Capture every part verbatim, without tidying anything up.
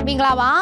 င်္ဂလာပါ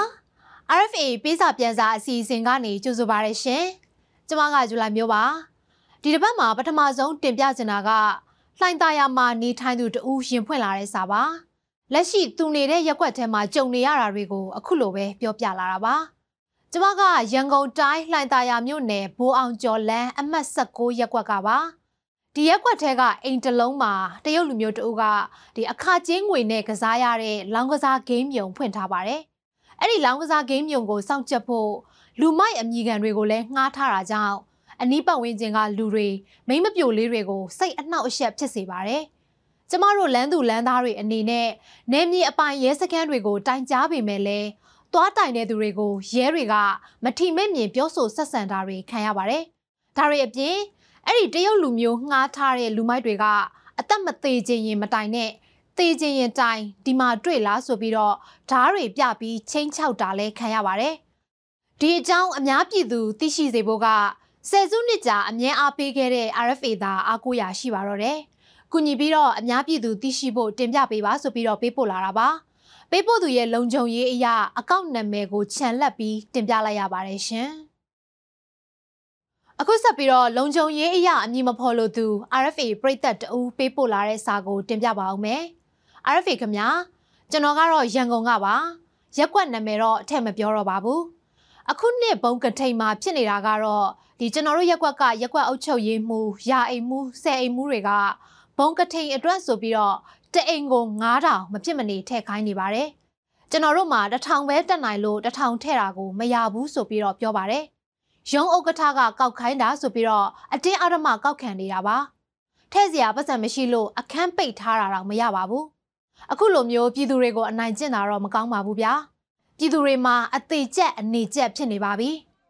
R F A ပေးစာပြန်စာအစီအစဉ်ကနေကြိုဆိုပါရရှင်ကျမကဂျူလိုက်မျိုးပါဒီတစ်ပတ်မှာပထမဆုံးတင်ပြချင်တာကလှိုင်သာယာမှာနေထိုင်သူတဦးရင်ဖွင့်လာတဲ့စာပါလက်ရှိသူနေတဲ့ရက်ကွက်ထဲမှာကြုံနေရတာတွေကိုအခုလိုပဲပြောပြလာတာပါကျမကရန်ကုန်တိုင်းလှိုင်သာယာမြို့နယ်ဘိုးအောင်ကျော်လန်းအမှတ်၁၉ရက်ကွက်ကပါဒီရက်ကွက်ထဲကအိမ်တလုံးမှာတရုတ်လူမျိုးတဦးကဒီအခါကျင်းငွေနဲ့ကစားရတဲ့လောင်းကစားဂိမ်းမြုံဖွင့်ထားပါတယ်အဲ့ဒီလောင်းကစားဂိမ်းမြုံကိုစောင့်ကြပ်ဖို့လူမိုက်အမည်ခံတွေကိုလည်းငှားထားတာကြောင့်အနီးပတ်ဝန်းကျင်ကလူတွေမိမပြိုလေးတွေကိုစိတ်အနှောက်အယှက်ဖြစ်စေပါတယ်ကျမတို့လမ်းသူလမ်းသားတွေအနေနဲ့နေမြေအပိုင်ရဲစခန်းတွေကိုတိုင်ကြားပေမဲ့လည်းသွားတိုင်တဲ့သူတွေကိုရဲတွေကမထီမဲ့မြင်ပြောဆိုဆက်ဆံတာတွေခံရပါတယ်ဒါတွေအပြင်အဲ့ဒီတရုတ်လူမျိုးငှားထားတဲ့လူမိုက်တွေကအသက်မသေးခြင်းရင်မတိုင်နဲ့သေခြင်းရင်တိုင်ဒီမှာတွေ့လားဆိုပြီးတော့ဓားတွေပြပြီးချင်းချောက်တာလဲခံရပါတယ်ဒီအကြောင်းအများပြည်သူသိရှိစေဖို့ကဆယ်စုနှစ်ကြာအမြဲအားပေးခဲ့တဲ့ R F A သာအားကိုးရာရှိပါတော့တယ်။ကူညီပြီးတော့အများပြည်သူသိရှိဖို့တင်ပြပေးပါဆိုပြီးတော့ပေးပို့လာတာပါ။ပေးပို့သူရဲ့လုံခြုံရေးအရာအကောင့်နာမည်ကိုခြံလက်ပြီးတင်ပြလိုက်ရပါတယ်ရှင်။အခုဆက်ပြီးတော့လုံခြုံရေးအရာအမည်မဖော်လို့သူ R F A ပြည်သက်တအူးပေးပို့လာတဲ့စာကိုတင်ပြပါအောင်မယ်။ R F A ခင်ဗျာကျွန်တော်ကတော့ရန်ကုန်ကပါရက်ကွက်နာမည်တော့အထက်မပြောတော့ပါဘူး။အခုနှစ်ဘုံကထိန်မှာဖြစ်နေတာကတော့ဒီကျွန်တော်တို့ရက်ကွက်ကရက်ကွက်အုပ်ချုပ်ရေးမှုရာအိမ်မှုဆယ်အိမ်မှုတွေကဘုံကထိန်အတွက်ဆိုပြီးတော့တအိမ်ကိုငါးထောင်မဖြစ်မနေထည့်ခိုင်းနေပါတယ်ကျွန်တော်တို့မှာတစ်ထောင်ပဲတက်နိုင်လို့တစ်ထောင်ထည့်တာကိုမရဘူးဆိုပြီးတော့ပြောပါတယ်ရုံးဥက္ကဋ္ဌကကောက်ခိုင်းတာဆိုပြီးတော့အတင်းအဓမ္မကောက်ခံနေတာပါထည့်စရာပတ်စံမရှိလို့အခန်းပိတ်ထားတာတော့မရပါဘူးအခုလိုမျိုးပြည်သူတွေကိုအနိုင်ကျင့်တာတော့မကောင်းပါဘူးဗျာပြည်သူတွေမှာအသေးကျက်အနေကျက်ဖြစ်နေပါပြီ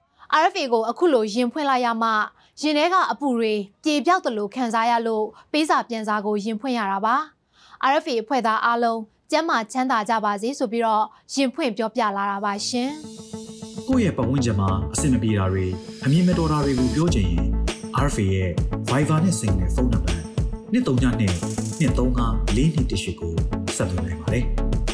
R F A ကိုအခုလိုရင်ဖွင့်လိုက်ရမှရင်ထဲကအပူတွေပြေပြောက်တယ်လို့ခံစားရလို့ပေးစာပြန်စာကိုရင်ဖွင့်ရတာပါ R F A အဖွဲ့သားအားလုံးကျန်းမာချမ်းသာကြပါစေဆိုပြီးတော့ရင်ဖွင့်ပြောပြလာတာပါရှင်ကိုယ့်ရဲ့ပတ်ဝန်းကျင်မှာအဆင်မပြေတာတွေအမြင်မတော်တာတွေကိုပြောချင်ရင် R F A ရဲ့ Viber နဲ့ Signal နဲ့ဖုန်းနံပါတ်နှစ်သုံးညနဲ့နှစ်သုံးငါးလေးနှစ်တစ်ရှစ်ကိုဆက်သွယ်နိုင်ပါတယ်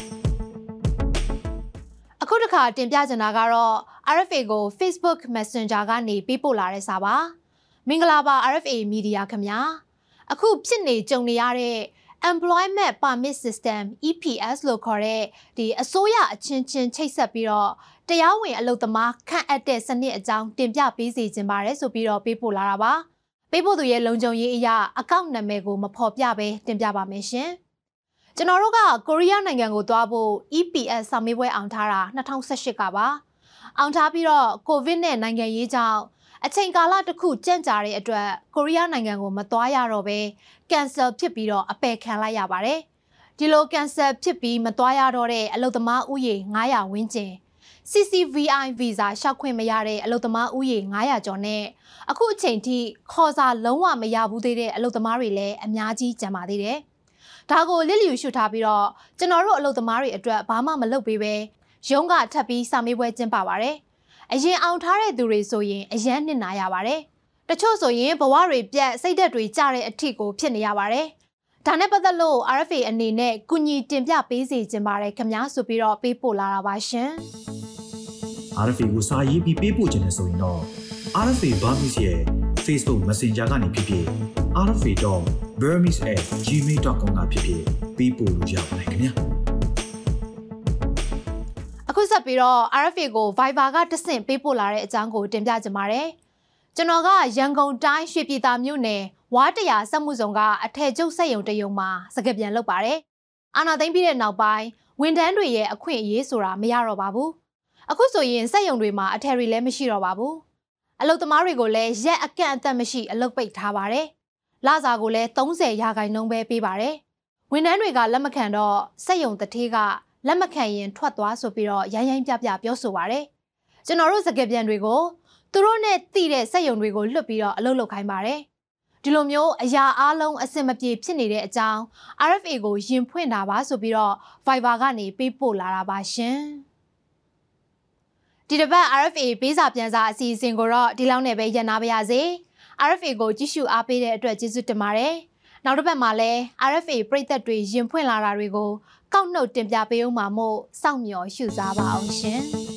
အခုတစ်ခါတင်ပြချင်တာကတော့ R F A ကို Facebook Messenger ကနေပေးပို့လာတဲ့စာပါမင်္ဂလာပါ R F A Media ခင်ဗျာအခုဖြစ်နေကြုံနေရတဲ့ Employment Permit System E P S လို့ခေါ်တဲ့ဒီအစိုးရအချင်းချင်းချိတ်ဆက်ပြီးတော့တရားဝင်အလုပ်သမားခန့်အပ်တဲ့စနစ်အကြောင်းတင်ပြပေးစီခြင်းပါတယ်ဆိုပြီးတော့ပေးပို့လာတာပါပေးပို့သူရဲ့လုံခြုံရေးအရာအကောင့်နာမည်ကိုမဖော်ပြဘဲတင်ပြပါမယ်ရှင်ကျွန်တော်တို့ကကိုရီးယားနိုင်ငံကိုသွားဖို့ E P S စာမေးပွဲအောင်ထားတာ၂၀၁၈ကပါအောင်ထားပြီးတော့ကိုဗစ်နဲ့နိုင်ငံရေးကြောင့်အချိန်ကာလတစ်ခုကြန့်ကြာတဲ့အတွက်ကိုရီးယားနိုင်ငံကိုမသွားရတော့ဘဲ cancel ဖြစ်ပြီးတော့အပယ်ခံလိုက်ရပါတယ်ဒီလို cancel ဖြစ်ပြီးမသွားရတော့တဲ့အလုပ်သမားဦးရေငါးရာဝန်းကျင် C C V I visa ရှောက်ခွင့်မရတဲ့အလုပ်သမားဦးရေငါးရာကျော်နဲ့အခုအချိန်ထိခေါ်စာလုံးဝမရဘူးသေးတဲ့အလုပ်သမားတွေလည်းအများကြီးကျန်ပါသေးတယ်ဒါကိုလစ်လျူရှုထားပြီးတော့ကျွန်တော်တို့အလုပ်သမားတွေအတွက်ဘာမှမလုပ်ပေးပဲရုံးကထပ်ပြီးစာမေးပွဲကျင်းပပါတယ်အရင်အောင်ထားတဲ့သူတွေဆိုရင်အရန်နစ်နာရပါတယ်တချို့ဆိုရင်ဘဝတွေပြတ်စိတ်ဓာတ်တွေကျတဲ့အထိကိုဖြစ်နေရပါတယ်ဒါနဲ့ပတ်သက်လို့ R F A အနေနဲ့ကုညီတင်ပြပေးစီခြင်းပါတယ်ခင်ဗျာဆိုပြီးတော့ပေးပို့လာတာပါရှင် R F A ကိုစာရေးပြီးပေးပို့ခြင်းနဲ့ဆိုရင်တော့ R F A Burmese ရဲ့ Facebook Messenger ကနေဖြစ်ဖြစ် R F A dot burmese at gmail dot com ကဖြစ်ဖြစ်ပေးပို့လို့ရပါတယ်ခင်ဗျာအခုဆက်ပြီးတော့ R F A ကို Viber ကတဆင့်ပေးပို့လာတဲ့အကြောင်းကိုတင်ပြကြပါမယ်ကျွန်တော်ကရန်ကုန်တိုင်းရွှေပြည်သာမြို့နယ်ဝါတရာစက်မှုဆောင်ကအထည်ချုပ်စက်ရုံတရုံမှာစကားပြန်လုပ်ပါတယ်အာနာသိမ့်ပြီးတဲ့နောက်ပိုင်းဝန်ထမ်းတွေရဲ့အခွင့်အရေးဆိုတာမရတော့ပါဘူးအခုဆိုရင်စက်ရုံတွေမှာအထည်တွေလည်းမရှိတော့ပါဘူးအလုပ်သမားတွေကိုလည်းရက်အကန့်အသတ်မရှိအလုပ်ပိတ်ထားပါတယ်လစာကိုလည်းသုံးဆယ်ရာခိုင်နှုန်းပဲပေးပါတယ်ဝန်ထမ်းတွေကလက်မခံတော့စက်ရုံတထေးကလက်မခံရင်ထွက်သွားဆိုပြီးတော့ရိုင်းရိုင်းပြပြပြောဆိုပါတယ်ကျွန်တော်တို့စကားပြန်တွေကိုသူတို့နဲ့တည်တဲ့စက်ရုံတွေကိုလွတ်ပြီးတော့အလုပ်လုပ်ခိုင်းပါတယ်ဒီလိုမျိုးအရာအားလုံးအဆင်မပြေဖြစ်နေတဲ့အကြောင်း R F A ကိုရင်ဖွင့်တာပါဆိုပြီးတော့ Viber ကနေပေးပို့လာတာပါရှင်ဒီတစ်ပတ် R F A ပေးစာပြန်စာအစီအစဉ်ကိုတော့ဒီလောက်နဲ့ပဲရပ်နာပါရစေ R F A ကိုကြည့်ရှုအားပေးတဲ့အတွက်ကျေးဇူးတင်ပါတယ်နောက်တစ်ပတ်မှာလည်း R F A ပြည်သက်တွေရင်ဖွင့်လာတာတွေကိုကောက်နှုတ်တင်ပြပေးဦးမှာမို့စောင့်မျှော်ရှုစားပါအောင်ရှင်။